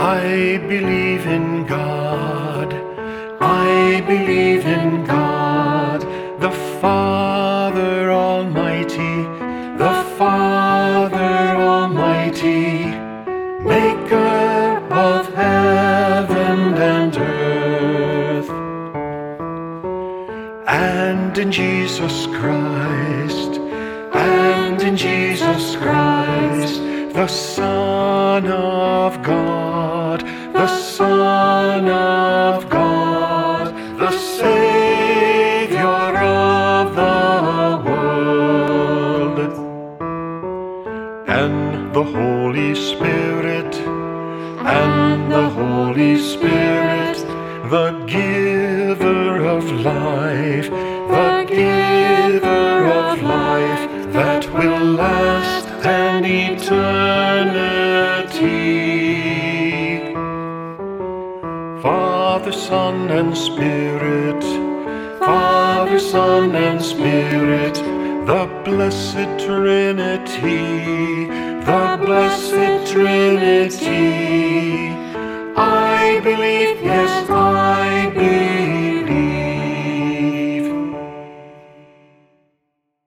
I believe in God. I believe in God, the Father Almighty, the Father Almighty, maker of heaven and earth, and in Jesus Christ, and in Jesus Christ, the Son of God, the Son of God, the Savior of the world, and the Holy Spirit, and the Holy Spirit, the giver of life, the giver of life that will last an eternity. Father, Son, and Spirit, Father, Son, and Spirit, the blessed Trinity.